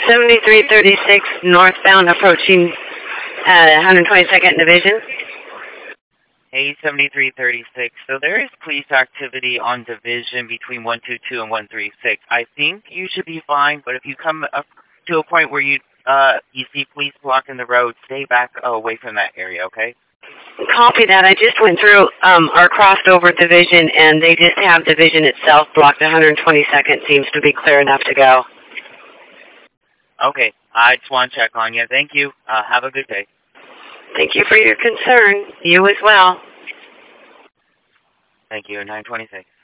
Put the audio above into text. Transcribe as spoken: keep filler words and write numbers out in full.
seventy-three thirty-six northbound approaching uh, one hundred twenty-second Division. Hey, seventy-three thirty-six. So there is police activity on Division between one two two and one three six. I think you should be fine, but if you come up to a point where you uh you see police blocking the road, stay back away from that area, okay? Copy that. I just went through um, our crossed over Division, and they just have Division itself blocked. one hundred twenty-second seems to be clear enough to go. Okay. I just want to check on you. Thank you. Uh, have a good day. Thank you for your concern. You as well. Thank you. nine twenty-six.